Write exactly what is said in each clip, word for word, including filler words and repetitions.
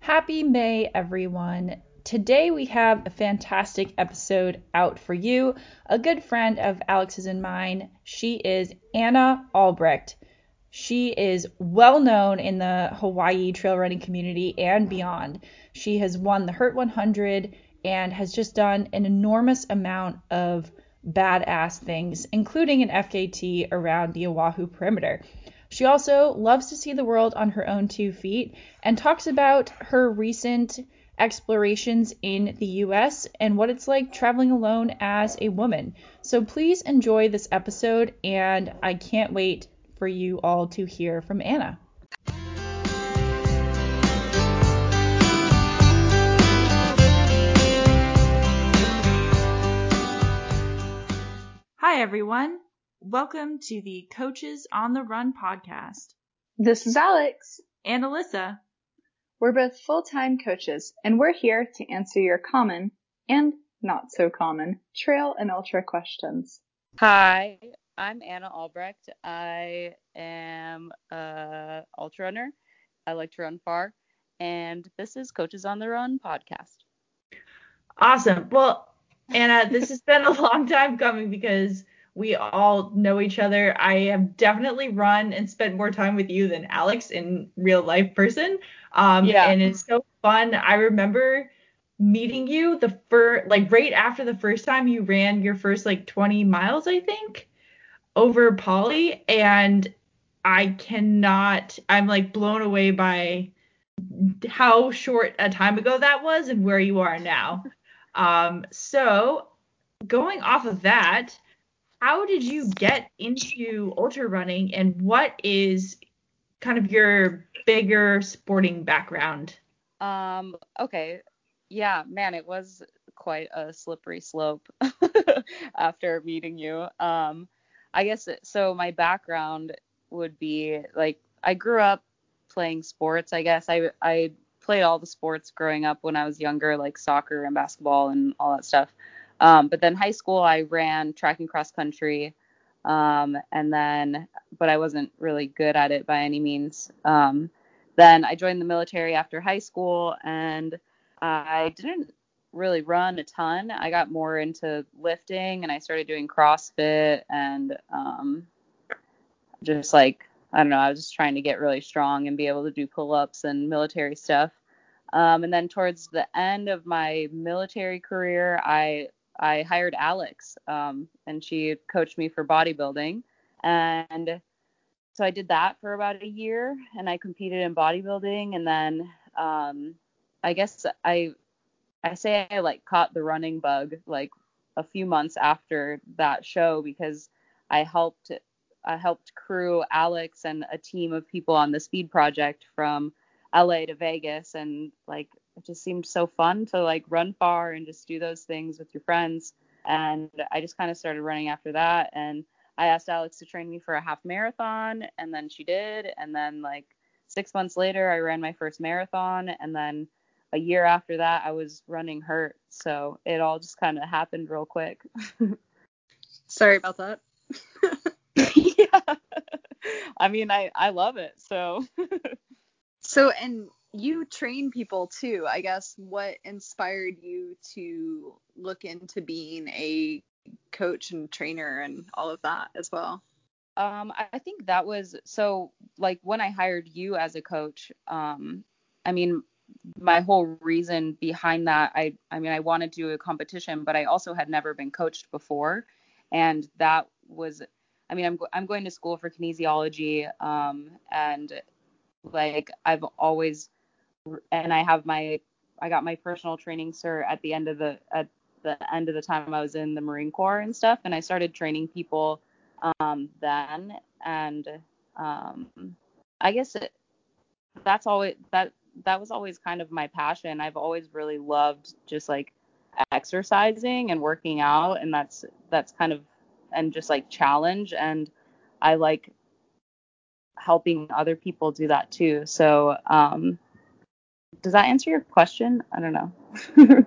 Happy May, everyone. Today we have a fantastic episode out for you. A good friend of Alex's and mine. She is Anna Albrecht. She is well known in the Hawaii trail running community and beyond. She has won the Hurt one hundred and has just done an enormous amount of badass things, including an F K T around the Oahu perimeter. She also loves to see the world on her own two feet and talks about her recent explorations in the U S and what it's like traveling alone as a woman. So please enjoy this episode, and I can't wait for you all to hear from Anna. Hi, everyone. Welcome to the Coaches on the Run podcast. This is Alex. And Alyssa. We're both full-time coaches, and we're here to answer your common and not so common trail and ultra questions. Hi, I'm Anna Albrecht. I am a ultra runner. I like to run far, and this is Coaches on the Run podcast. Awesome. Well, Anna, this has been a long time coming because we all know each other. I have definitely run and spent more time with you than Alex in real life person. Um, Yeah. And it's so fun. I remember meeting you the first, like right after the first time you ran your first like twenty miles, I think, over Poly. And I cannot, I'm like blown away by how short a time ago that was and where you are now. Um, so going off of that, how did you get into ultra running, and what is kind of your bigger sporting background? Um, okay. Yeah, man, it was quite a slippery slope after meeting you. Um, I guess it, so my background would be like I grew up playing sports, I guess. I I played all the sports growing up when I was younger, like soccer and basketball and all that stuff. Um, but then high school, I ran track and cross country. Um, and then, but I wasn't really good at it by any means. Um, then I joined the military after high school, and I didn't really run a ton. I got more into lifting, and I started doing CrossFit and um, just like, I don't know, I was just trying to get really strong and be able to do pull-ups and military stuff. Um, and then towards the end of my military career, I I hired Alex, um, and she coached me for bodybuilding. And so I did that for about a year, and I competed in bodybuilding. And then um, I guess I I say I like caught the running bug like a few months after that show, because I helped I helped crew Alex and a team of people on the Speed Project from L A to Vegas, and like it just seemed so fun to like run far and just do those things with your friends. And I just kind of started running after that, and I asked Alex to train me for a half marathon, and then she did. And then like six months later, I ran my first marathon, and then a year after that, I was running Hurt. So it all just kind of happened real quick. Sorry about that. Yeah. I mean, I, I love it. So. So, and you train people too, I guess. What inspired you to look into being a coach and trainer and all of that as well? Um, I think that was, so like when I hired you as a coach, um, I mean, my whole reason behind that, I, I mean, I wanted to do a competition, but I also had never been coached before. And that was, I mean, I'm, I'm going to school for kinesiology, um, and like I've always, and I have my, I got my personal training cert at the end of the, at the end of the time I was in the Marine Corps and stuff. And I started training people, um, then. And, um, I guess it, that's always, that, that was always kind of my passion. I've always really loved just like exercising and working out. And that's, that's kind of, and just like challenge. And I like helping other people do that too. So, um, does that answer your question? I don't know.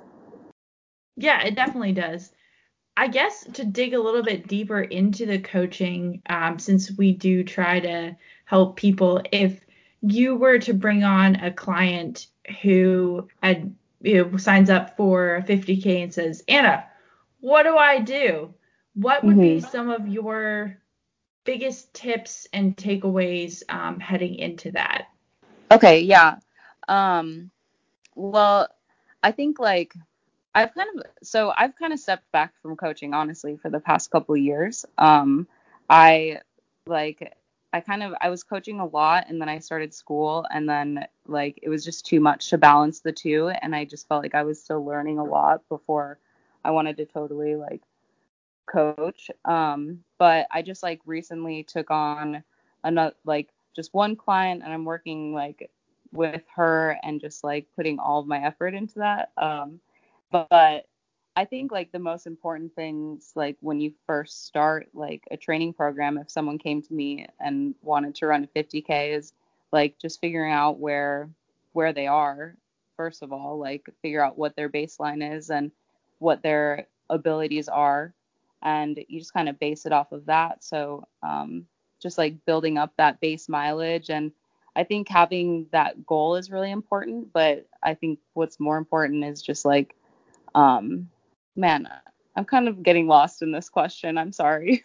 Yeah, it definitely does. I guess to dig a little bit deeper into the coaching, um, since we do try to help people, if you were to bring on a client who had, you know, signs up for fifty K and says, Anna, what do I do? What would be hmm some of your biggest tips and takeaways um, heading into that? Okay, yeah. Um, well, I think like I've kind of so I've kind of stepped back from coaching honestly for the past couple of years. Um, I like I kind of I was coaching a lot and then I started school and then like it was just too much to balance the two and I just felt like I was still learning a lot before I wanted to totally like coach. Um, but I just like recently took on another like just one client and I'm working like with her and just like putting all of my effort into that. Um, but I think like the most important things like when you first start like a training program, if someone came to me and wanted to run a fifty K is like just figuring out where where they are first of all, like figure out what their baseline is and what their abilities are and you just kind of base it off of that. So um, just like building up that base mileage. And I think having that goal is really important. But I think what's more important is just like, um, man, I'm kind of getting lost in this question. I'm sorry.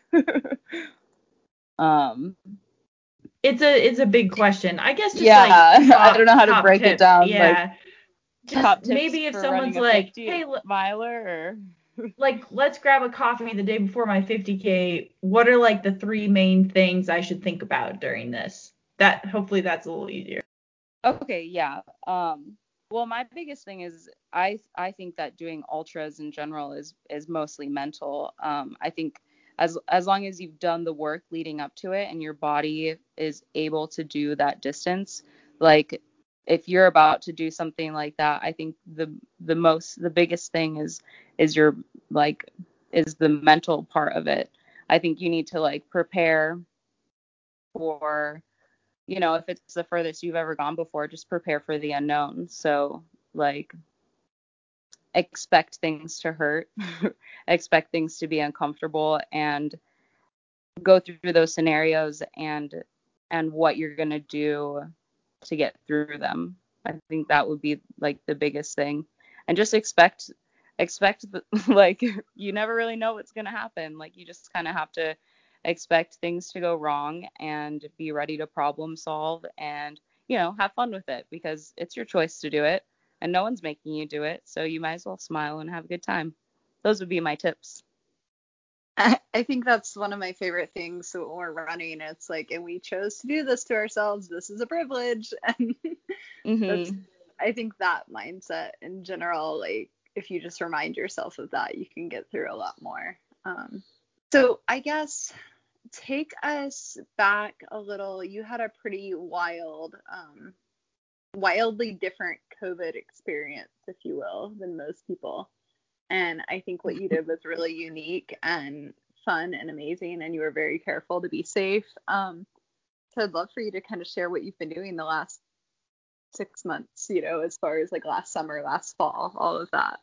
um, It's a it's a big question. I guess just like yeah, I don't top know how to top break it tips. down. Like Yeah. Just top tips maybe if for someone's running a like, fifty "Hey, miler or like let's grab a coffee the day before my fifty K. What are like the three main things I should think about during this?" That hopefully that's a little easier. Okay, yeah. Um, well, my biggest thing is I I think that doing ultras in general is is mostly mental. Um, I think as as long as you've done the work leading up to it and your body is able to do that distance, like if you're about to do something like that, I think the the most the biggest thing is is your like is the mental part of it. I think you need to like prepare for you know, if it's the furthest you've ever gone before, just prepare for the unknown. So, like, expect things to hurt, expect things to be uncomfortable, and go through those scenarios and and what you're gonna do to get through them. I think that would be like the biggest thing, and just expect expect the, like you never really know what's gonna happen. Like you just kind of have to expect things to go wrong and be ready to problem solve and you know have fun with it because it's your choice to do it and no one's making you do it, so you might as well smile and have a good time. Those would be my tips. I, I think that's one of my favorite things when we're running. It's like, and we chose to do this to ourselves. This is a privilege. And that's, Mhm. I think that mindset in general, like, if you just remind yourself of that, you can get through a lot more. Um, so I guess take us back a little. You had a pretty wild, um, wildly different COVID experience, if you will, than most people. And I think what you did was really unique and fun and amazing, and you were very careful to be safe. Um, so I'd love for you to kind of share what you've been doing the last six months, you know, as far as like last summer, last fall, all of that.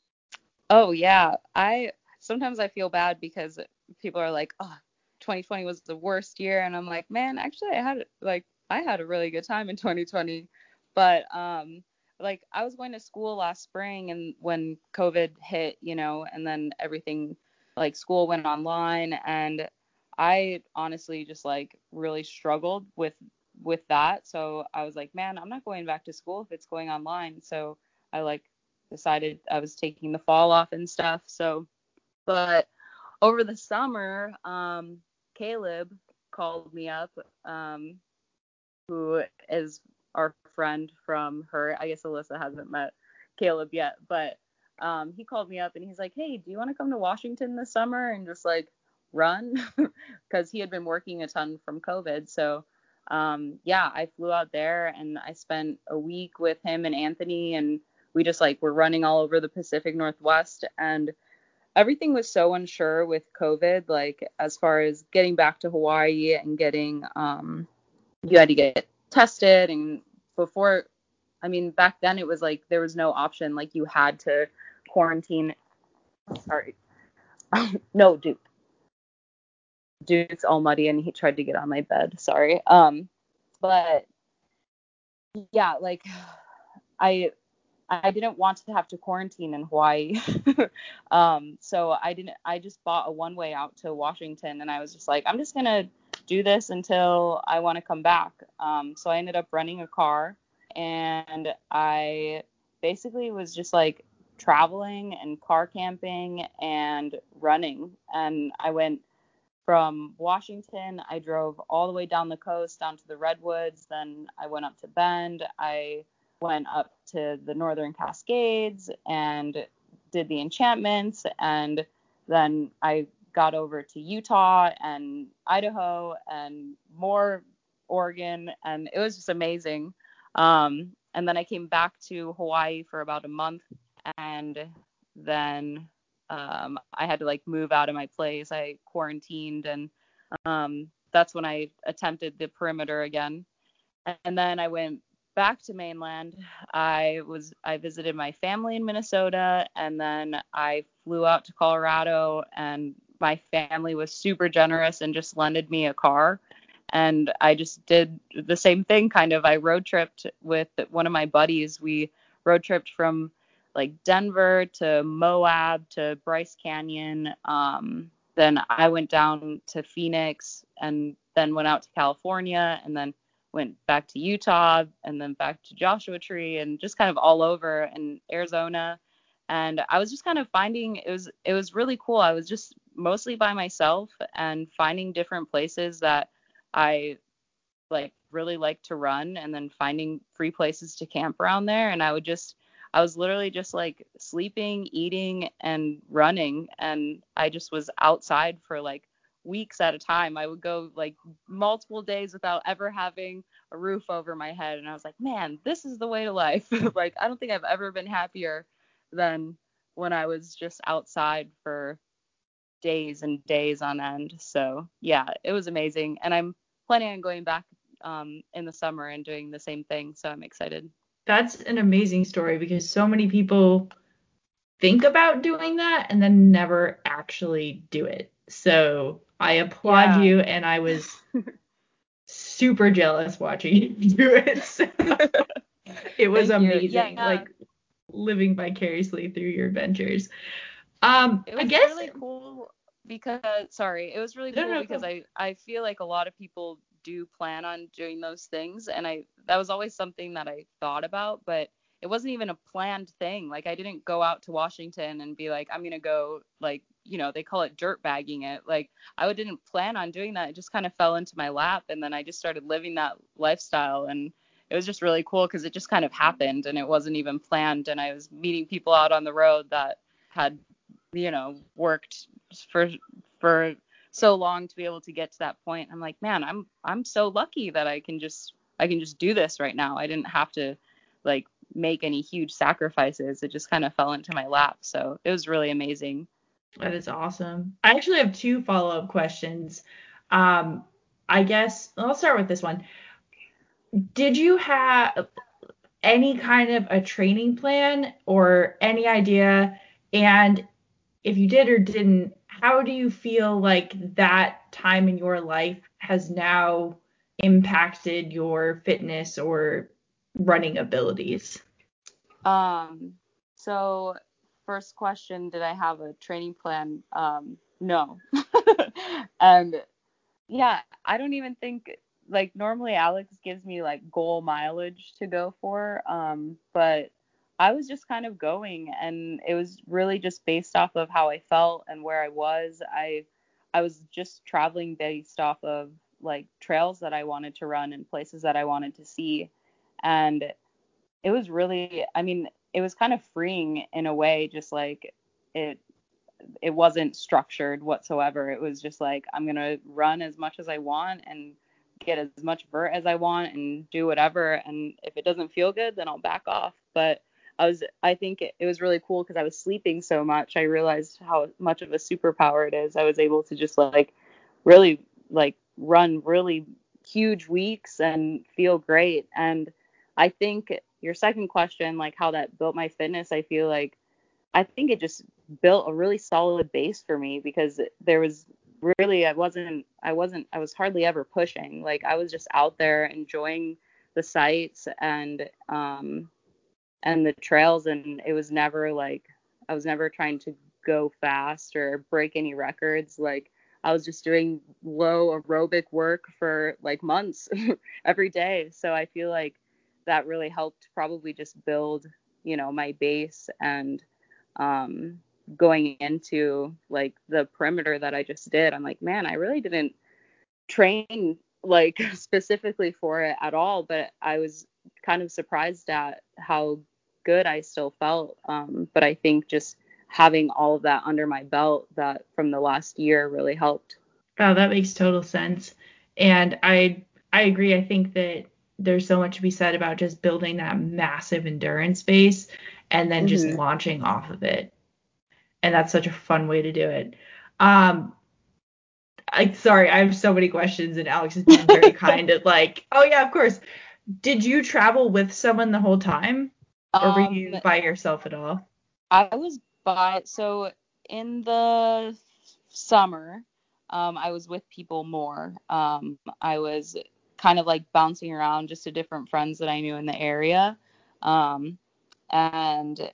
Oh yeah, I sometimes I feel bad because people are like, "Oh, twenty twenty was the worst year," and I'm like, "Man, actually, I had like I had a really good time in twenty twenty." But um, like I was going to school last spring, and when COVID hit, you know, and then everything like school went online, and I honestly just like really struggled with with that. So I was like, "Man, I'm not going back to school if it's going online." So I like decided I was taking the fall off and stuff. So, but over the summer, um, Caleb called me up, um, who is our friend from her. I guess Alyssa hasn't met Caleb yet, but um, he called me up and he's like, "Hey, do you want to come to Washington this summer and just like run?" Because he had been working a ton from COVID. So, um, yeah, I flew out there and I spent a week with him and Anthony, and we just like were running all over the Pacific Northwest. And everything was so unsure with COVID, like as far as getting back to Hawaii and getting, um, you had to get tested. And before, I mean, back then it was like there was no option. Like you had to quarantine. Sorry. No, Duke. Duke's all muddy and he tried to get on my bed. Sorry. Um, but yeah, like I I didn't want to have to quarantine in Hawaii. um, so I didn't I just bought a one way out to Washington, and I was just like, I'm just gonna do this until I want to come back. Um, so I ended up renting a car, and I basically was just like traveling and car camping and running. And I went from Washington, I drove all the way down the coast, down to the Redwoods. Then I went up to Bend. I went up to the Northern Cascades and did the enchantments. And then I got over to Utah and Idaho and more Oregon. And it was just amazing. Um, and then I came back to Hawaii for about a month. And then um, I had to like move out of my place. I quarantined, and um, that's when I attempted the perimeter again. And then I went back to mainland. I was I visited my family in Minnesota, and then I flew out to Colorado, and my family was super generous and just lended me a car. And I just did the same thing kind of. I road tripped with one of my buddies. We road tripped from like Denver to Moab to Bryce Canyon. Um, then I went down to Phoenix and then went out to California and then went back to Utah and then back to Joshua Tree and just kind of all over in Arizona. And I was just kind of finding it was it was really cool. I was just mostly by myself and finding different places that I like really like to run and then finding free places to camp around there. And I would just, I was literally just like sleeping, eating, and running. And I just was outside for like weeks at a time. I would go like multiple days without ever having a roof over my head. And I was like, man, this is the way to life. Like, I don't think I've ever been happier than when I was just outside for days and days on end. So yeah, it was amazing. And I'm planning on going back um, in the summer and doing the same thing. So I'm excited. That's an amazing story because so many people think about doing that and then never actually do it. So I applaud Yeah. you, and I was super jealous watching you do it. So it was Thank you. amazing, Yeah. like living vicariously through your adventures. Um, It I was guess really cool because, sorry, it was really no, cool no, because go. I, I feel like a lot of people do plan on doing those things. And I, that was always something that I thought about, but it wasn't even a planned thing. Like I didn't go out to Washington and be like, I'm going to go like, you know, they call it dirt bagging it. Like I didn't plan on doing that. It just kind of fell into my lap. And then I just started living that lifestyle. And it was just really cool because it just kind of happened and it wasn't even planned. And I was meeting people out on the road that had you know, worked for for so long to be able to get to that point. I'm like, man, I'm I'm so lucky that I can just I can just do this right now. I didn't have to like make any huge sacrifices. It just kind of fell into my lap. So it was really amazing. That is awesome. I actually have two follow-up questions. Um, I guess I'll start with this one. Did you have any kind of a training plan or any idea? And if you did or didn't, how do you feel like that time in your life has now impacted your fitness or running abilities? Um, so first question, did I have a training plan? Um, no. And yeah, I don't even think like normally Alex gives me like goal mileage to go for. Um, but I was just kind of going and it was really just based off of how I felt and where I was. I I was just traveling based off of like trails that I wanted to run and places that I wanted to see. And it was really, I mean, it was kind of freeing in a way, just like it it wasn't structured whatsoever. It was just like, I'm going to run as much as I want and get as much vert as I want and do whatever. And if it doesn't feel good, then I'll back off. But I was, I think it, it was really cool because I was sleeping so much. I realized how much of a superpower it is. I was able to just like really like run really huge weeks and feel great. And I think your second question, like how that built my fitness, I feel like I think it just built a really solid base for me because there was really I wasn't I wasn't I was hardly ever pushing. Like I was just out there enjoying the sights and um and the trails, and it was never like I was never trying to go fast or break any records. Like I was just doing low aerobic work for like months every day. So I feel like that really helped probably just build, you know, my base. And um going into like the perimeter that I just did, I'm like, man, I really didn't train like specifically for it at all, but I was kind of surprised at how good I still felt. Um, but I think just having all of that under my belt that from the last year really helped. Oh, that makes total sense. And I I agree. I think that there's so much to be said about just building that massive endurance base and then just Mm-hmm. launching off of it. And that's such a fun way to do it. Um, I sorry, I have so many questions, and Alex is being very kind at like, oh yeah, of course. Did you travel with someone the whole time, or were Um, you by yourself at all? I was by so in the summer, um, I was with people more. Um, I was kind of like bouncing around just to different friends that I knew in the area. Um, and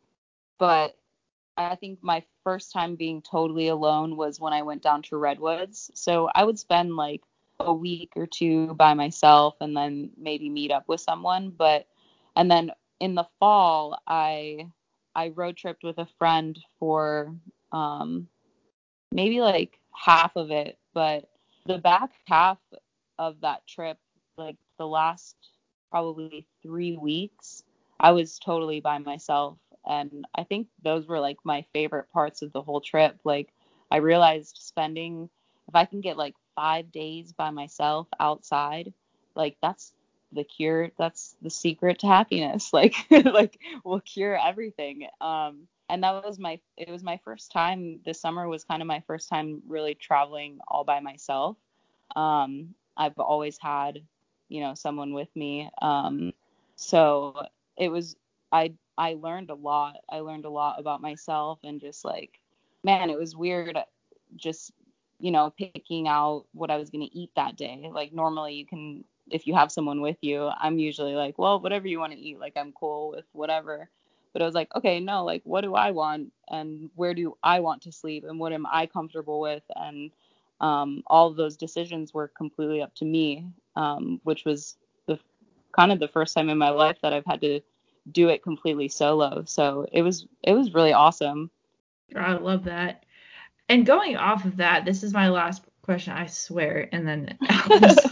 but I think my first time being totally alone was when I went down to Redwoods. So I would spend like a week or two by myself and then maybe meet up with someone. But and then in the fall, I I road tripped with a friend for um, maybe like half of it. But the back half of that trip, like the last probably three weeks, I was totally by myself. And I think those were like my favorite parts of the whole trip. Like I realized spending, if I can get like five days by myself outside, like that's the cure. That's the secret to happiness. Like, like will cure everything. Um, and that was my, it was my first time. This summer was kind of my first time really traveling all by myself. Um, I've always had, you know, someone with me. Um, so it was, I, I learned a lot. I learned a lot about myself and just like, man, it was weird just, you know, picking out what I was going to eat that day. Like normally you can, if you have someone with you, I'm usually like, well, whatever you want to eat, like I'm cool with whatever. But I was like, okay, no, like what do I want and where do I want to sleep and what am I comfortable with? And um, all of those decisions were completely up to me, um, which was the kind of the first time in my life that I've had to do it completely solo. So it was it was really awesome. I love that. And going off of that, this is my last question, I swear. And then Alex,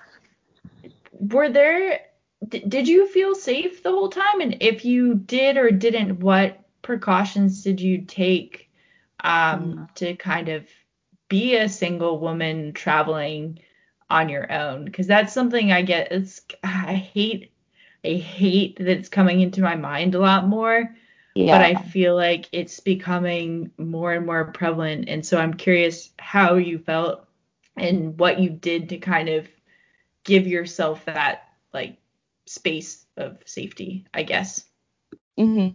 were there, d- did you feel safe the whole time? And if you did or didn't, what precautions did you take um, to kind of be a single woman traveling on your own? Because that's something I get. It's I hate I hate that it's coming into my mind a lot more, but Yeah. I feel like it's becoming more and more prevalent. And so I'm curious how you felt and what you did to kind of give yourself that like space of safety, I guess. hmm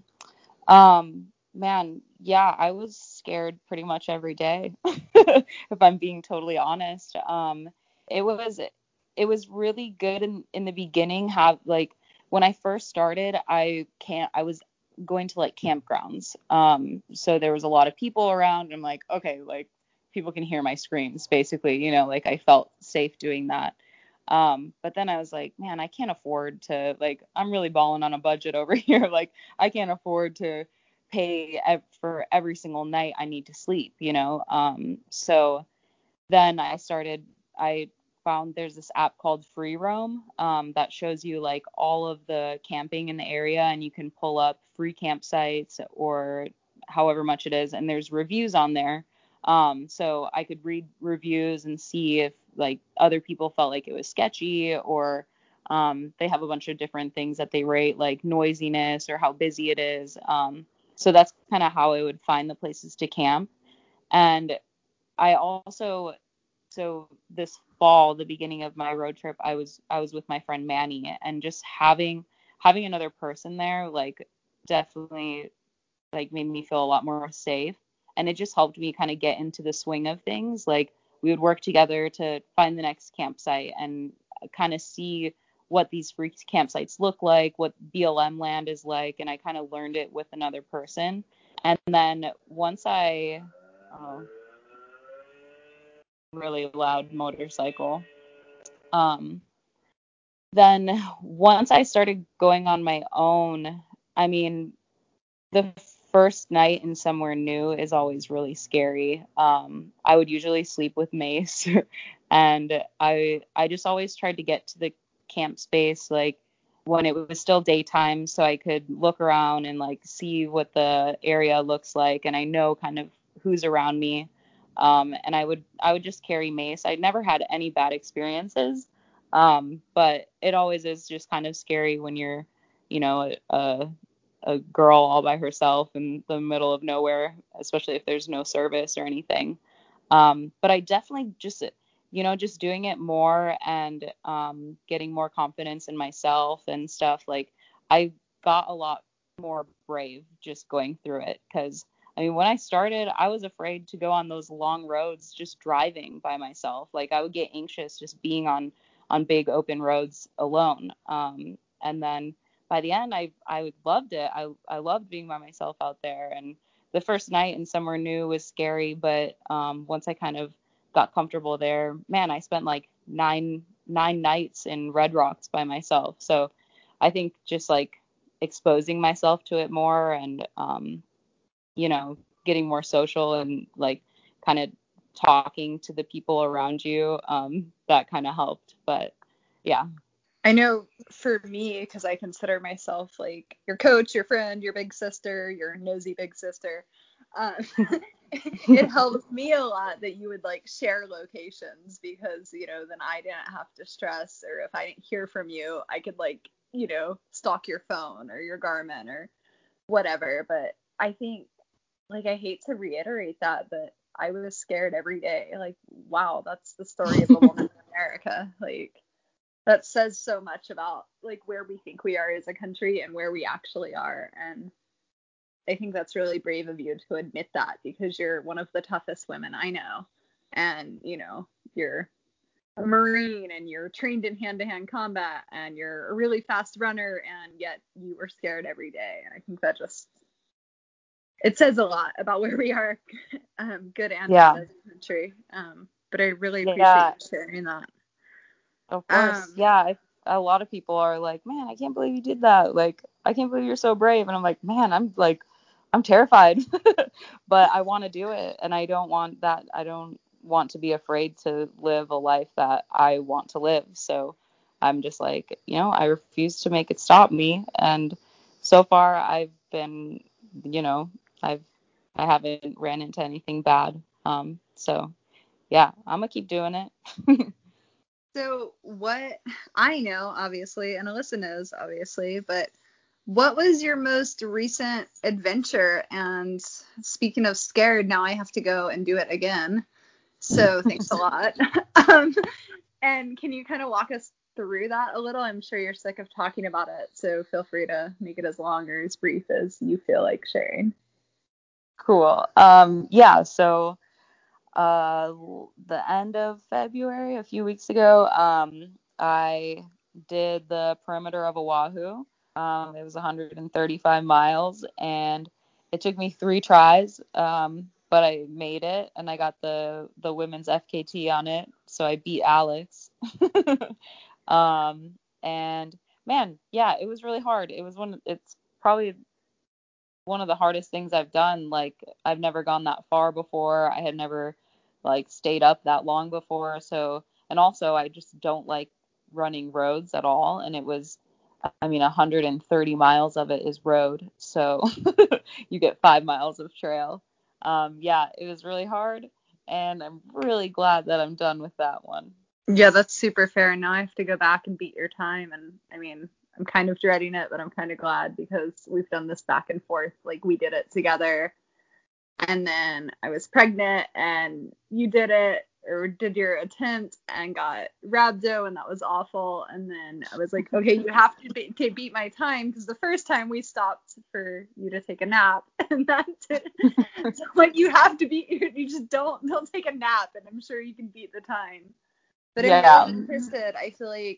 Um, man, yeah, I was scared pretty much every day, if I'm being totally honest. Um, it was it was really good in in the beginning. Have like when I first started, I can't I was going to like campgrounds. Um, so there was a lot of people around. And I'm like, okay, like people can hear my screams, basically. You know, like I felt safe doing that. Um, but then I was like, man, I can't afford to like I'm really balling on a budget over here. Like I can't afford to pay ev- for every single night I need to sleep, you know? Um, so then I started, I found there's this app called Free Roam um, that shows you like all of the camping in the area and you can pull up free campsites or however much it is. And there's reviews on there. Um, so I could read reviews and see if like other people felt like it was sketchy or um, they have a bunch of different things that they rate like noisiness or how busy it is. Um, so that's kind of how I would find the places to camp. And I also, so this fall, the beginning of my road trip, I was I was with my friend Manny, and just having having another person there, like definitely like made me feel a lot more safe, and it just helped me kind of get into the swing of things. Like we would work together to find the next campsite and kind of see what these free campsites look like, what B L M land is like, and I kind of learned it with another person. And then once I, oh, really loud motorcycle, um, then once I started going on my own, I mean, the first night in somewhere new is always really scary. Um, I would usually sleep with Mace, and I I just always tried to get to the camp space like when it was still daytime, so I could look around and like see what the area looks like, and I know kind of who's around me. Um, and I would I would just carry Mace. I never had any bad experiences, um, but it always is just kind of scary when you're, you know, a, a girl all by herself in the middle of nowhere, especially if there's no service or anything. Um, but I definitely just, you know, just doing it more and um, getting more confidence in myself and stuff. Like I got a lot more brave just going through it. Cause I mean, when I started, I was afraid to go on those long roads, just driving by myself. Like I would get anxious just being on, on big open roads alone. Um, and then by the end, I I loved it. I I loved being by myself out there. And the first night in somewhere new was scary, but um, once I kind of got comfortable there, man, I spent like nine nine nights in Red Rocks by myself. So I think just like exposing myself to it more and um, you know, getting more social and like kind of talking to the people around you, um, that kind of helped. But yeah. I know for me, because I consider myself like your coach, your friend, your big sister, your nosy big sister. Um, it helps me a lot that you would like share locations because, you know, then I didn't have to stress, or if I didn't hear from you, I could like, you know, stalk your phone or your Garmin or whatever. But I think, like, I hate to reiterate that, but I was scared every day. Like, wow, that's the story of a woman in America. Like, that says so much about like where we think we are as a country and where we actually are. And I think that's really brave of you to admit that because you're one of the toughest women I know. And, you know, you're a Marine and you're trained in hand-to-hand combat and you're a really fast runner, and yet you were scared every day. And I think that just, it says a lot about where we are, um, good and Yeah. bad as a country. Um, but I really appreciate Yeah. you sharing that. Of course. Um, Yeah. I, a lot of people are like, man, I can't believe you did that. Like, I can't believe you're so brave. And I'm like, man, I'm like, I'm terrified, but I want to do it. And I don't want that. I don't want to be afraid to live a life that I want to live. So I'm just like, you know, I refuse to make it stop me. And so far I've been, you know, I've, I haven't ran into anything bad. Um, so yeah, I'm gonna keep doing it. So what I know, obviously, and Alyssa knows, obviously, but what was your most recent adventure? And speaking of scared, now I have to go and do it again. So thanks a lot. um, and can you kind of walk us through that a little? I'm sure you're sick of talking about it, so feel free to make it as long or as brief as you feel like sharing. Cool. Um, yeah, so uh, the end of February, a few weeks ago, um, I did the perimeter of Oahu. Um, it was one hundred thirty-five miles, and it took me three tries, um, but I made it, and I got the the women's F K T on it, so I beat Alex. um, and man, yeah, it was really hard. It was one. It's probably one of the hardest things I've done. Like, I've never gone that far before. I had never like stayed up that long before. So, and also I just don't like running roads at all. And it was, I mean, one hundred thirty miles of it is road. So you get five miles of trail. Um, yeah, it was really hard. And I'm really glad that I'm done with that one. Yeah, that's super fair. And now I have to go back and beat your time. And I mean, I'm kind of dreading it, but I'm kind of glad because we've done this back and forth. Like, we did it together. And then I was pregnant and you did it, or did your attempt, and got rhabdo, and that was awful. And then I was like, okay, you have to, be, to beat my time, because the first time we stopped for you to take a nap, and that's it. So like, you have to beat, you just don't don't take a nap, and I'm sure you can beat the time. But I'm Yeah. really interested. I feel like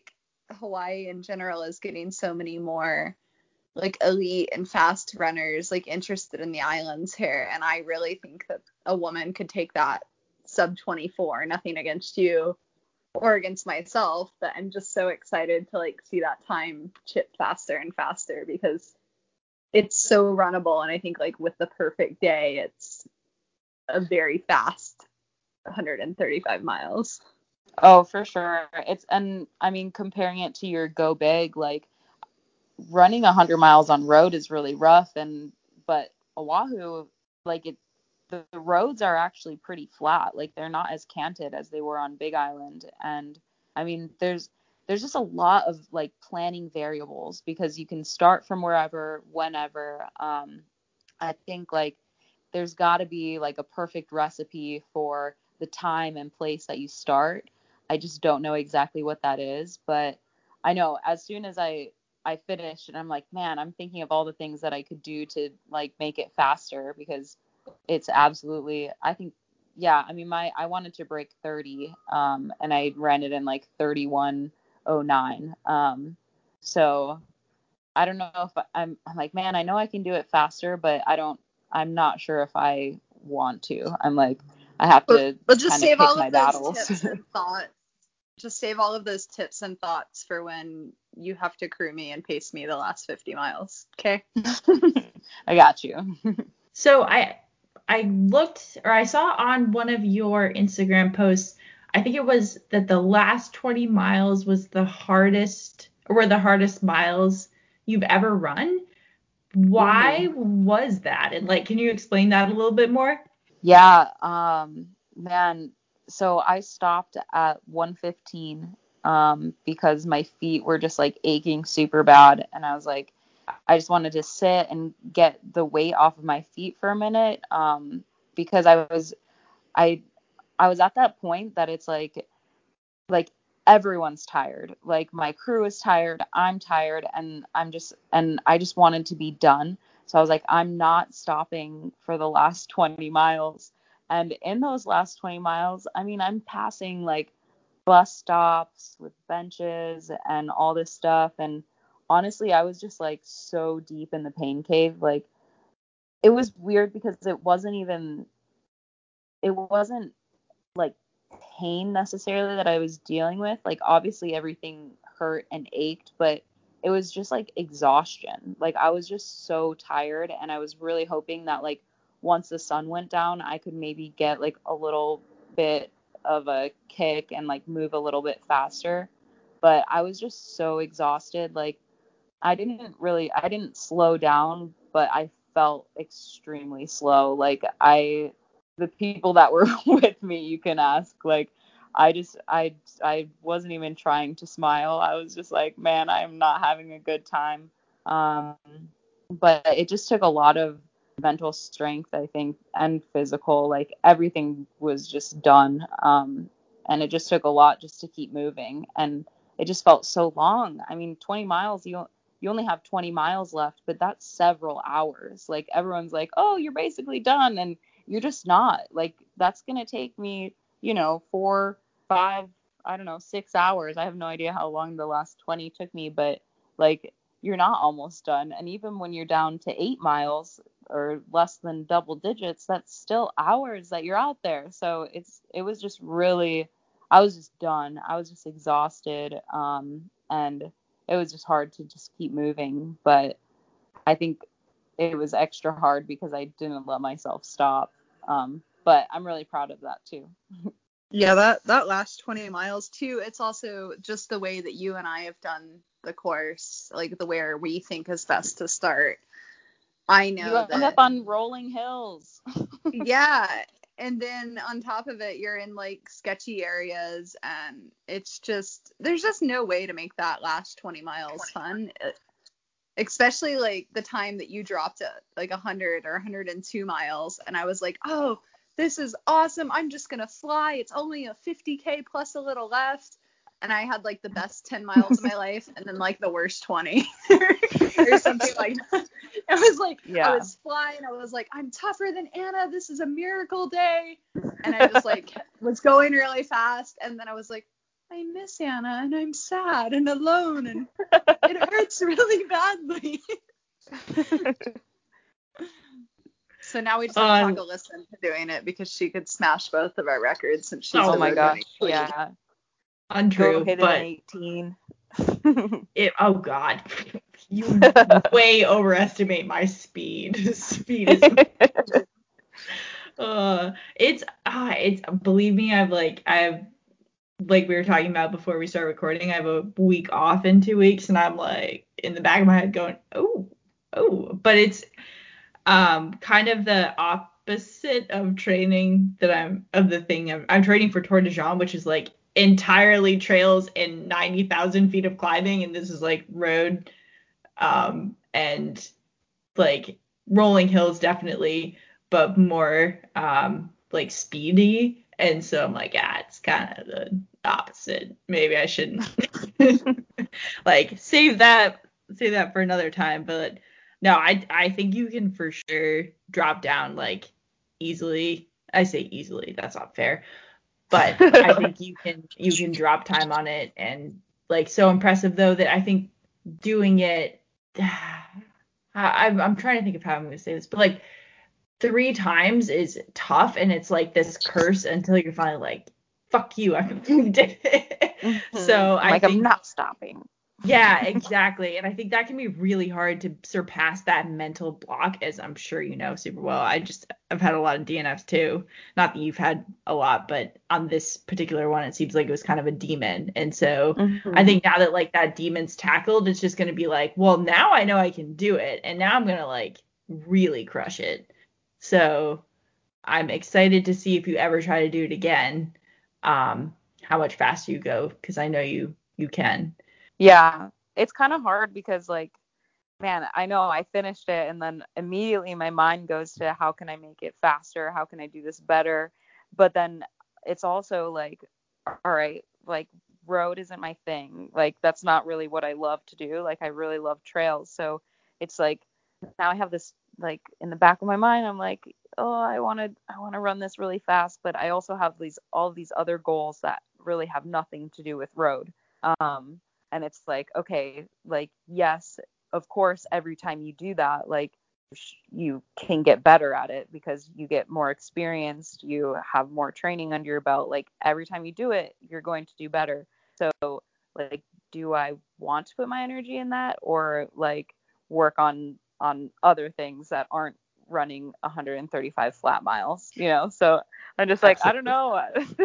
Hawaii in general is getting so many more like elite and fast runners like interested in the islands here, and I really think that a woman could take that sub twenty-four. Nothing against you or against myself, but I'm just so excited to like see that time chip faster and faster because it's so runnable, and I think like with the perfect day it's a very fast one hundred thirty-five miles. Oh, for sure. It's, and I mean, comparing it to your go big, like running one hundred miles on road is really rough, and but Oahu, like it, the, the roads are actually pretty flat. Like they're not as canted as they were on Big Island, and I mean, there's there's just a lot of like planning variables because you can start from wherever, whenever. Um, I think like there's got to be like a perfect recipe for the time and place that you start. I just don't know exactly what that is, but I know as soon as I I finished and I'm like, man, I'm thinking of all the things that I could do to like make it faster because it's absolutely, I think, yeah, I mean, my, I wanted to break thirty, um, and I ran it in like thirty-one oh nine. Um, so I don't know if I, I'm, I'm like, man, I know I can do it faster, but I don't, I'm not sure if I want to. I'm like, I have But, to but just kind of save pick all my of those battles. tips and thoughts. Just save all of those tips and thoughts for when you have to crew me and pace me the last fifty miles. Okay. I got you. So I I looked or I saw on one of your Instagram posts, I think it was that the last twenty miles was the hardest or were the hardest miles you've ever run. Why Mm-hmm. was that? And like, can you explain that a little bit more? Yeah, um, man. So I stopped at one fifteen um, because my feet were just like aching super bad, and I was like, I just wanted to sit and get the weight off of my feet for a minute, um, because I was, I, I was at that point that it's like, like everyone's tired. Like my crew is tired, I'm tired, and I'm just, and I just wanted to be done. So I was like, I'm not stopping for the last twenty miles. And in those last twenty miles, I mean, I'm passing like bus stops with benches and all this stuff. And honestly, I was just like so deep in the pain cave. Like it was weird because it wasn't even, it wasn't like pain necessarily that I was dealing with. Like obviously everything hurt and ached, but it was just like exhaustion. Like I was just so tired, and I was really hoping that like once the sun went down, I could maybe get like a little bit of a kick and like move a little bit faster. But I was just so exhausted. Like I didn't really, I didn't slow down, but I felt extremely slow. Like I, the people that were with me, you can ask, like, I just, I, I wasn't even trying to smile. I was just like, man, I'm not having a good time. Um, but it just took a lot of mental strength, I think, and physical, like everything was just done. Um, and it just took a lot just to keep moving. And it just felt so long. I mean, twenty miles, you you only have twenty miles left, but that's several hours. Like everyone's like, oh, you're basically done. And you're just not. Like that's going to take me, you know, four, five, I don't know, six hours. I have no idea how long the last twenty took me, but like you're not almost done. And even when you're down to eight miles or less than double digits, that's still hours that you're out there. So it's, it was just really, I was just done. I was just exhausted. Um, and it was just hard to just keep moving. But I think it was extra hard because I didn't let myself stop. Um, but I'm really proud of that too. Yeah, that that last twenty miles too, it's also just the way that you and I have done the course, like the where we think is best to start. I You know end up that, on rolling hills. yeah, and then on top of it, you're in like sketchy areas, and it's just, there's just no way to make that last twenty miles fun. It- especially like the time that you dropped it, like one hundred or one hundred two miles, and I was like, oh, this is awesome, I'm just gonna fly, it's only a fifty k plus a little left, and I had like the best ten miles of my life and then like the worst twenty or something like that. I was like, I Yeah. was flying, I was like, I'm tougher than Anna, this is a miracle day, and I just like was going really fast, and then I was like, I miss Anna and I'm sad and alone and it hurts really badly. So now we just have to Um, talk Alyssa into doing it because she could smash both of our records since she's Oh the Oh my road gosh, running queen. yeah. Go untrue, hit it in but eighteen. it, oh God, you way overestimate my speed. Speed is, uh, it's, ah, it's, believe me, I've like, I've, like we were talking about before we start recording, I have a week off in two weeks and I'm like in the back of my head going, oh, oh, but it's, um, kind of the opposite of training that I'm, of the thing I'm, I'm training for Tour de Jean, which is like entirely trails and ninety thousand feet of climbing. And this is like road, um, and like rolling hills definitely, but more, um, like speedy. And so I'm like, yeah, it's kind of the opposite. Maybe I shouldn't like save that, save that for another time. But no, I I think you can for sure drop down like easily. I say easily, that's not fair. But I think you can you can drop time on it and like so impressive though that I think doing it I, I'm I'm trying to think of how I'm gonna say this, but like three times is tough and it's like this curse until you're finally like, fuck you, I did it. Mhm. So I'm I like, I'm think not stopping. yeah, exactly. And I think that can be really hard to surpass that mental block, as I'm sure you know super well. I just, I've had a lot of D N Fs too. Not that you've had a lot, but on this particular one, it seems like it was kind of a demon. And so I Mhm. think now that like that demon's tackled, it's just going to be like, well, now I know I can do it. And now I'm going to like really crush it. So I'm excited to see if you ever try to do it again, um, how much faster you go, because I know you, you can. Yeah, it's kind of hard because like, man, I know I finished it and then immediately my mind goes to how can I make it faster? How can I do this better? But then it's also like, all right, like road isn't my thing. Like that's not really what I love to do. Like I really love trails. So it's like now I have this like in the back of my mind, I'm like, oh, I want to I want to run this really fast, but I also have these all of these other goals that really have nothing to do with road. Um and it's like, okay, like yes, of course, every time you do that, like you can get better at it because you get more experienced, you have more training under your belt. Like every time you do it, you're going to do better. So like, do I want to put my energy in that or like work on on other things that aren't running one hundred thirty-five flat miles, you know? So I'm just like, I don't Absolutely. know.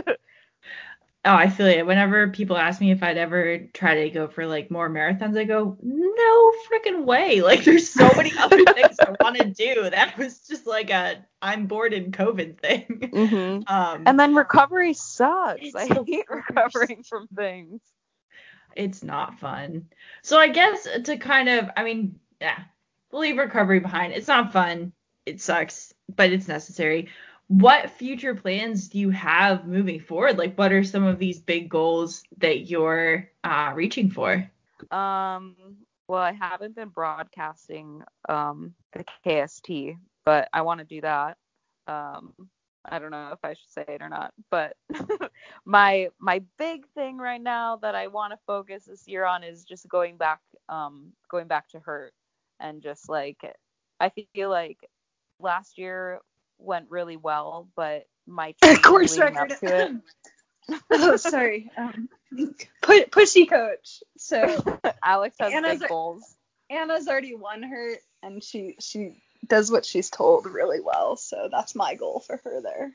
Oh, I feel it. Whenever people ask me if I'd ever try to go for like more marathons, I go, no freaking way. Like there's so many other things I want to do. That was just like a I'm bored in COVID thing. hmm Um, And then recovery sucks. I it's the hate worst. recovering from things. It's not fun. So I guess to kind of, I mean, yeah, leave recovery behind. It's not fun. It sucks, but it's necessary. What future plans do you have moving forward? Like, what are some of these big goals that you're uh, reaching for? Um, well, I haven't been broadcasting um the K S T, but I want to do that. Um, I don't know if I should say it or not, but my my big thing right now that I want to focus this year on is just going back um going back to hurt and just like I feel like last year went really well, but my training Course leading up record. to it. Oh, sorry. Um, pu- pushy coach. So Alex has Anna's big goals. Anna's already won her, and she she does what she's told really well. So that's my goal for her there.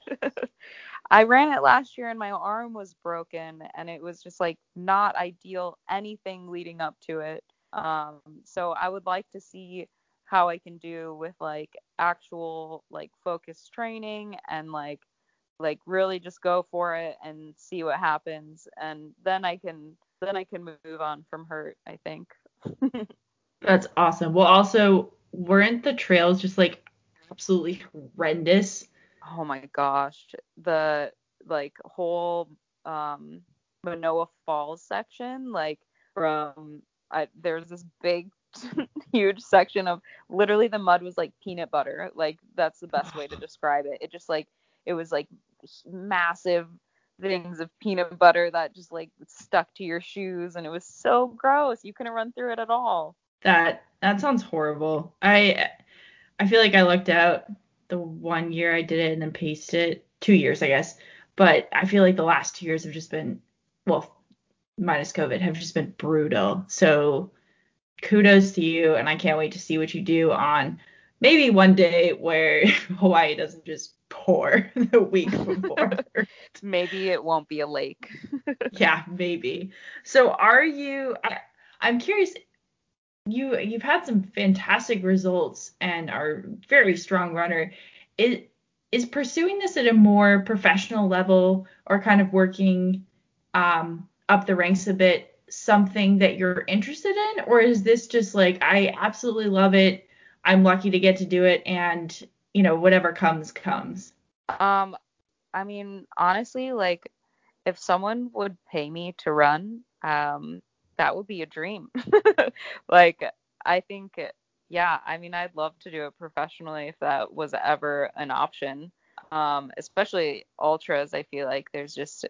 I ran it last year and my arm was broken and it was just like not ideal anything leading up to it. Um, so I would like to see how I can do with like actual like focused training and like like really just go for it and see what happens and then I can then I can move on from hurt, I think. That's awesome. Well, also, weren't the trails just like absolutely horrendous? Oh my gosh, the like whole um Manoa Falls section, like from I there's this big huge section of literally the mud was like peanut butter. Like that's the best way to describe it. It just like it was like massive things of peanut butter that just like stuck to your shoes, and it was so gross. You couldn't run through it at all. That that sounds horrible. I I feel like I lucked out the one year I did it and then paced it. Two years, I guess. But I feel like the last two years have just been, well, minus COVID, have just been brutal. So kudos to you, and I can't wait to see what you do on maybe one day where Hawaii doesn't just pour the week before. Maybe it won't be a lake. Yeah, maybe. So are you, I, I'm curious, you, you've had some fantastic results and are very strong runner. Is, is pursuing this at a more professional level or kind of working um, up the ranks a bit something that you're interested in, or is this just like, I absolutely love it, I'm lucky to get to do it, and you know, whatever comes comes? Um, I mean, honestly, like if someone would pay me to run, um, that would be a dream. Like I think, yeah, I mean, I'd love to do it professionally if that was ever an option. Um, especially ultras, I feel like there's just,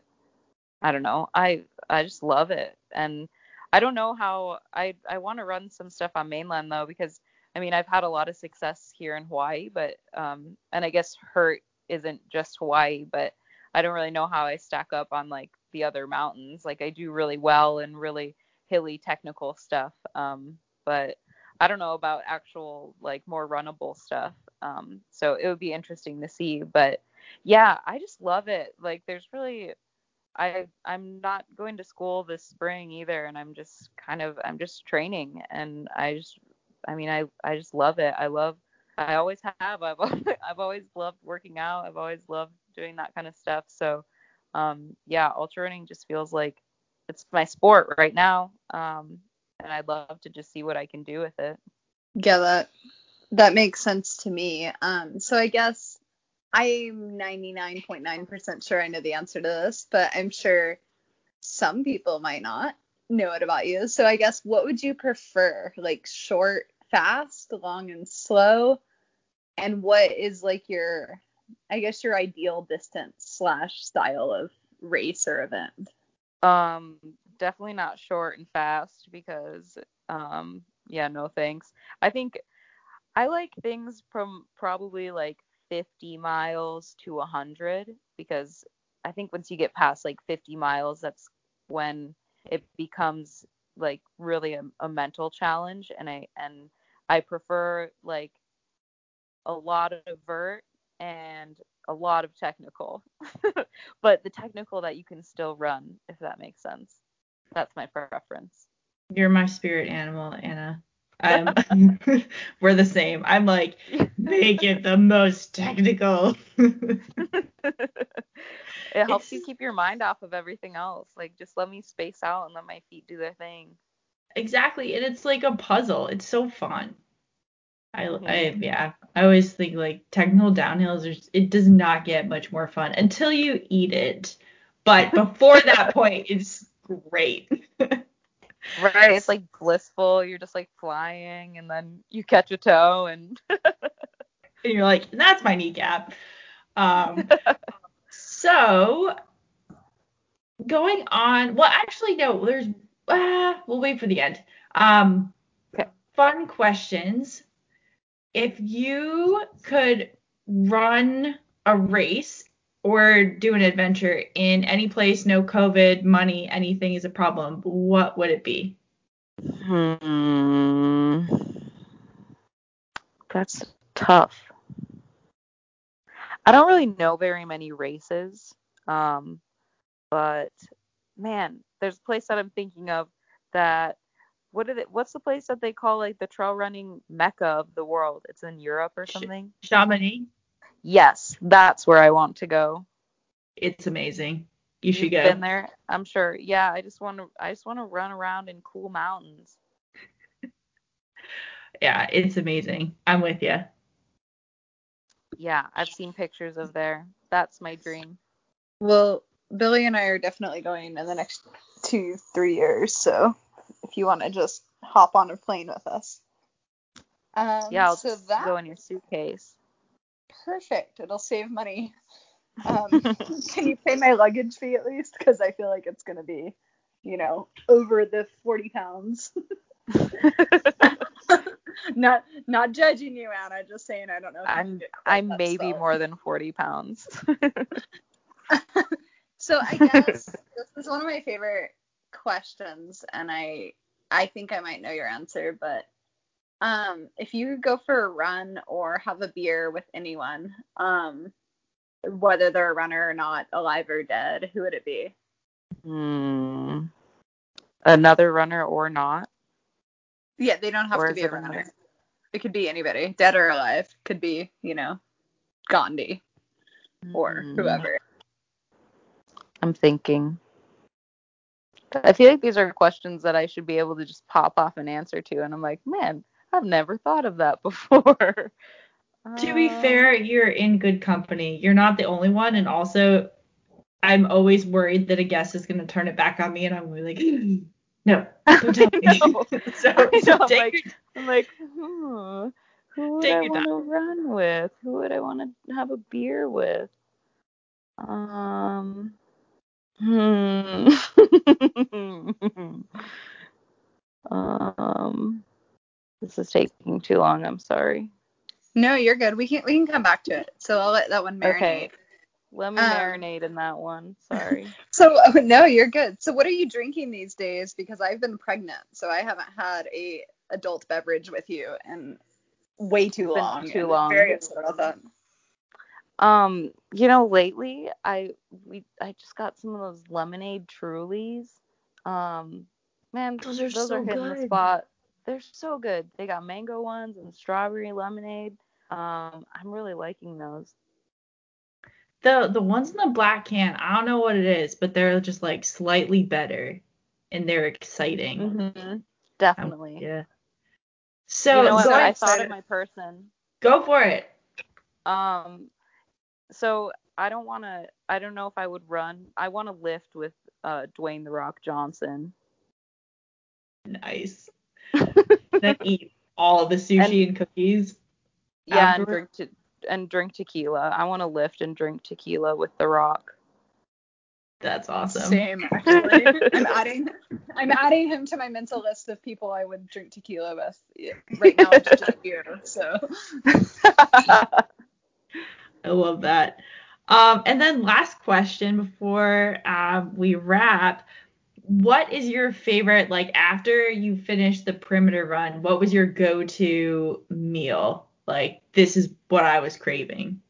I don't know, I I just love it, and I don't know how I I want to run some stuff on mainland though, because I mean I've had a lot of success here in Hawaii, but um, and I guess Hurt isn't just Hawaii, but I don't really know how I stack up on like the other mountains. Like I do really well in really hilly technical stuff, um, but I don't know about actual like more runnable stuff. Um, so it would be interesting to see, but yeah, I just love it. Like there's really I I'm not going to school this spring either, and I'm just kind of I'm just training, and I just I mean I I just love it. I love I always have. I've always, I've always loved working out. I've always loved doing that kind of stuff. So um yeah, ultra running just feels like it's my sport right now. Um and I'd love to just see what I can do with it. Yeah, that that makes sense to me. Um, so I guess I'm ninety-nine point nine percent sure I know the answer to this, but I'm sure some people might not know it about you. So I guess what would you prefer? Like short, fast, long and slow? And what is like your, I guess your ideal distance slash style of race or event? Um definitely not short and fast because um yeah, no thanks. I think I like things from probably like fifty miles to one hundred, because I think once you get past like fifty miles, that's when it becomes like really a, a mental challenge. And I and I prefer like a lot of vert and a lot of technical, but the technical that you can still run, if that makes sense. That's my preference. You're my spirit animal, Anna. I'm we're the same. I'm like, make it the most technical. It helps It's you keep your mind off of everything else. Like, just let me space out and let my feet do their thing. exactly, and it's like a puzzle. It's so fun. I, I, Mm-hmm. yeah, I always think like technical downhills, there's, it does not get much more fun until you eat it. But before that point, it's great. Right? It's like blissful. You're just like flying, and then you catch a toe, and And you're like, that's my kneecap. Um, so going on, well, actually, no, there's, uh, we'll wait for the end. Um, okay. fun questions. If you could run a race or do an adventure in any place, no COVID, money, anything is a problem, what would it be? Hmm. That's tough. I don't really know very many races, um, but man, there's a place that I'm thinking of that. What is it? What's the place that they call like the trail running mecca of the world? It's in Europe or Sh- something. Chamonix. Yes, that's where I want to go. It's amazing. You should You've been go. there, I'm sure. Yeah, I just want to. I just want to run around in cool mountains. Yeah, it's amazing. I'm with you. Yeah, I've seen pictures of there. That's my dream. Well, Billy and I are definitely going in the next two, three years. So if you want to just hop on a plane with us. Um, Yeah, I'll so go that in your suitcase. perfect. It'll save money. Um, can you pay my luggage fee at least? Because I feel like it's gonna be, you know, over the forty pounds. not not judging you, Anna. Just saying I don't know if you can I'm get quite I'm that maybe swell. more than forty pounds. So I guess this is one of my favorite questions, and I I think I might know your answer, but um, if you go for a run or have a beer with anyone, um, whether they're a runner or not, alive or dead, who would it be? Hmm. Another runner or not? Yeah, they don't have Or to is be a it a runner. mix? It could be anybody, dead or alive. Could be, you know, Gandhi or Hmm. whoever. I'm thinking. I feel like these are questions that I should be able to just pop off an answer to, and I'm like, man, I've never thought of that before. To be um, fair, you're in good company. You're not the only one, and also I'm always worried that a guest is going to turn it back on me, and I'm gonna be like, no, don't tell I me. know. so I so know. I'm take like, your I'm like, hmm, who would take I your want time. to run with? Who would I want to have a beer with? Um, hmm. um, this is taking too long. I'm sorry. No, you're good. We can we can come back to it. So I'll let that one marinate. Okay, let me Um, marinate in that one. Sorry. So oh, no, you're good. So what are you drinking these days? Because I've been pregnant, so I haven't had a adult beverage with you in way too It's been long, too and I'm long. very upset about that. Um, you know, lately I we I just got some of those lemonade Trulies. Um, man, Those are those so are hitting the good. spot. They're so good. They got mango ones and strawberry lemonade. Um, I'm really liking those. The the ones in the black can, I don't know what it is, but they're just like slightly better, and they're exciting. Mm-hmm. Um, Definitely. yeah. You So know what? So going, I thought of excited. my person. go for it. Um, so I don't want to. I don't know if I would run. I want to lift with uh Dwayne the Rock Johnson. Nice. Then eat all of the And sushi and cookies yeah, and afterwards. drink te- and drink tequila. I want to lift and drink tequila with The Rock. That's awesome. Same, actually. I'm adding I'm adding him to my mental list of people I would drink tequila with. Yeah, right now I'm just drinking beer, so. I love that. Um, and then last question before um, we wrap. What is your favorite, like after you finish the perimeter run, what was your go-to meal? Like, this is what I was craving.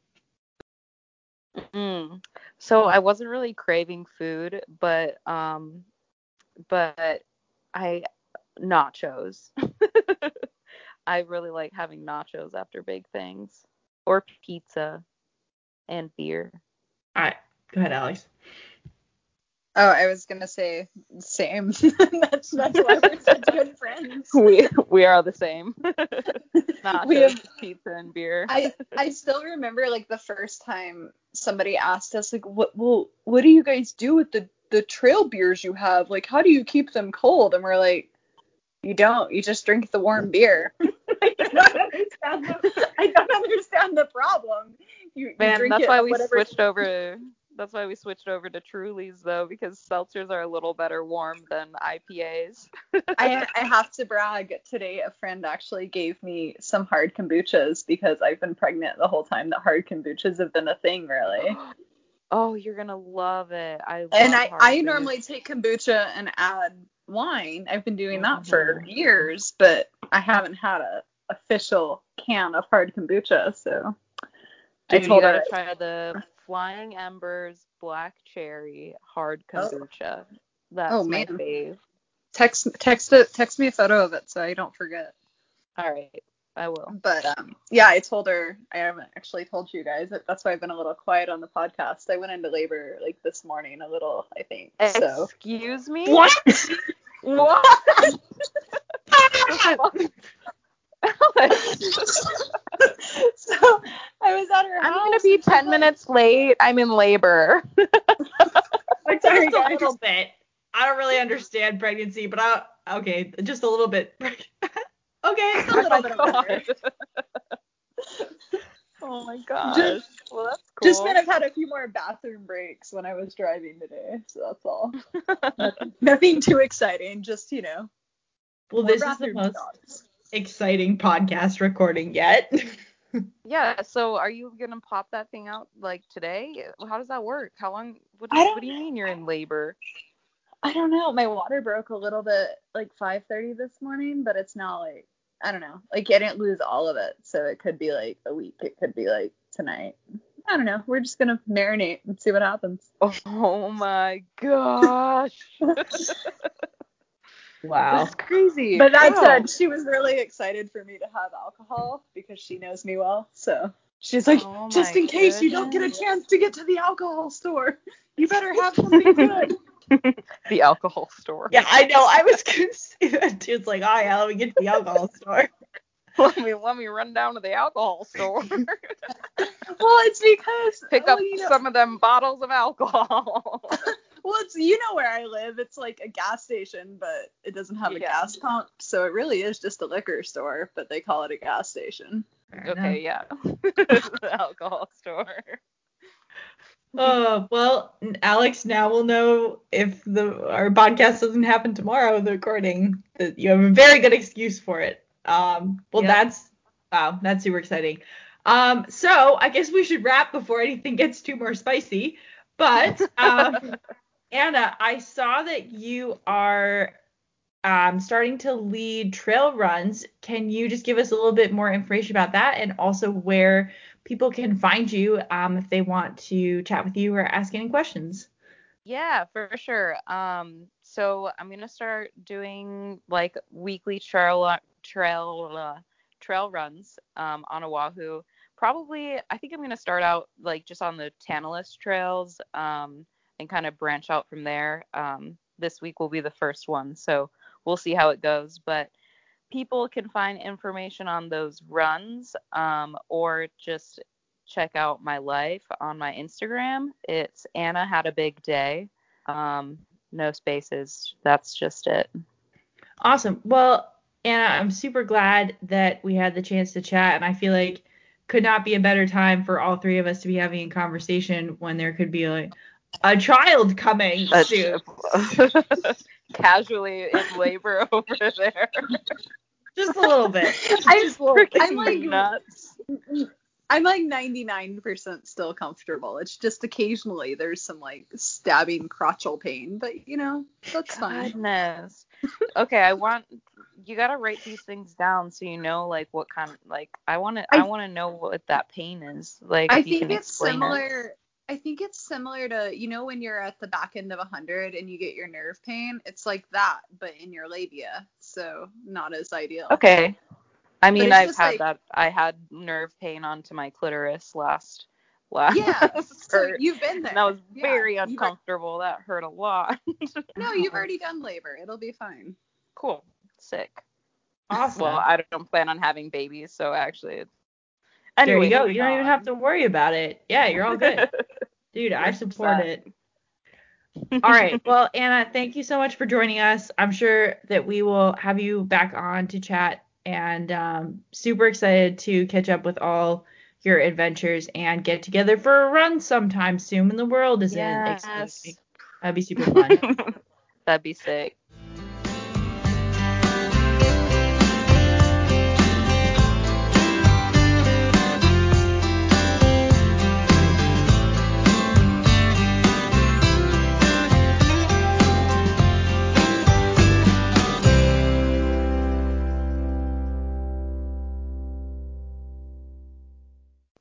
Mm. So I wasn't really craving food, but um, but I nachos. I really like having nachos after big things, or pizza and beer. All right, go ahead, Alex. Oh, I was gonna say same. that's that's why we're such good friends. We we are the same. Nachos, We have pizza, and beer. I I still remember like the first time somebody asked us like what well what do you guys do with the the trail beers you have? Like how do you keep them cold? And we're like, you don't. You just drink the warm beer. I don't understand the I don't understand the problem. You you Man, drink that's it why at we whatever. switched over. That's why we switched over to Trulies though, because seltzers are a little better warm than I P As. I I have to brag today. A friend actually gave me some hard kombuchas because I've been pregnant the whole time that hard kombuchas have been a thing, really. Oh, you're gonna love it. I And love I hard I boots. normally take kombucha and add wine. I've been doing that for Mhm. years, but I haven't had a official can of hard kombucha. So I Dude, you told gotta her, try the Flying Embers Black Cherry Hard oh, Kombucha. oh That's my man, fave. text text it text me a photo of it so I don't forget. All right, I will. But um, yeah, I told her. I haven't actually told you guys. That's why I've been a little quiet on the podcast. I went into labor like this morning, a little, I think. So. Excuse me? What? What? So I was at her I'm house. gonna be and she's ten like, minutes late. I'm in labor. Like, sorry, just a guys. little bit. I don't really understand pregnancy, but I okay, just a little bit. Okay. Just a little bit of labor. Oh my Just, gosh. Well, that's just just meant I've had a few more bathroom breaks when I was driving today, so that's all. nothing, nothing too exciting, just, you know. Well, more this is the bathroom most stops. exciting podcast recording yet. Yeah, so are you gonna pop that thing out like today? How does that work? How long? What do I you, don't what do you mean you're in labor? I don't know. My water broke a little bit like five thirty this morning, but it's not like, I don't know. Like, I didn't lose all of it, so it could be like a week. It could be like tonight. I don't know. We're just gonna marinate and see what happens. Oh my gosh. Wow. This is crazy. But that Wow. said, she was really excited for me to have alcohol because she knows me well. So she's like, Oh just my in case you don't get a goodness. chance to get to the alcohol store, you better have something good. The alcohol store. Yeah, I know. I was gonna say that too. It's like, oh yeah, let me get to the alcohol store. let me let me run down to the alcohol store. Well, it's because Pick well, up you know, some of them bottles of alcohol. well, it's you know where I live. It's like a gas station, but it doesn't have a Yeah. gas pump, so it really is just a liquor store, but they call it a gas station. Fair Okay, yeah. The alcohol store. Oh, well, Alex, now we'll know if the our podcast doesn't happen tomorrow, the recording, that you have a very good excuse for it. Um, well, Yep. that's, wow, that's super exciting. Um, so I guess we should wrap before anything gets too more spicy. But, um, Anna, I saw that you are um, starting to lead trail runs. Can you just give us a little bit more information about that, and also where people can find you um, if they want to chat with you or ask any questions? Yeah, for sure. Um, so I'm gonna start doing like weekly trail trail uh, trail runs um, on Oahu. Probably, I think I'm gonna start out like just on the Tantalus trails um, and kind of branch out from there. Um, this week will be the first one, so we'll see how it goes. But people can find information on those runs um, or just check out my life on my Instagram. It's Anna Had a Big Day. Um, no spaces. That's just it. Awesome. Well, Anna, I'm super glad that we had the chance to chat, and I feel like could not be a better time for all three of us to be having a conversation when there could be like a child coming Uh, soon. Casually in labor over there. Just a little bit. I'm, Just freaking I'm like nuts. I'm like ninety-nine percent still comfortable. It's just occasionally there's some like stabbing crotchal pain, but you know, that's fine. Goodness. Okay, I want you gotta write these things down so you know like what kind like I wanna I, I- wanna know what that pain is. Like I if you think can it's explain it. similar. I think it's similar to, you know, when you're at the back end of a hundred and you get your nerve pain. It's like that, but in your labia. So not as ideal. Okay. I mean it's I've just had like- that I had nerve pain onto my clitoris last last Yeah. So for- you've been there. and that was Yeah, very you've al- uncomfortable. That hurt a lot. No, you've already done labor. It'll be fine. Cool. Sick. Awesome. Well, I don't plan on having babies, so actually it's There anyway, you go. moving You don't even on. have to worry about it. Yeah, you're all good. Dude, I We're support set. it. All right. Well, Anna, thank you so much for joining us. I'm sure that we will have you back on to chat, and um, super excited to catch up with all your adventures and get together for a run sometime soon when the world isn't Yes. exploding. That'd be super fun. That'd be sick.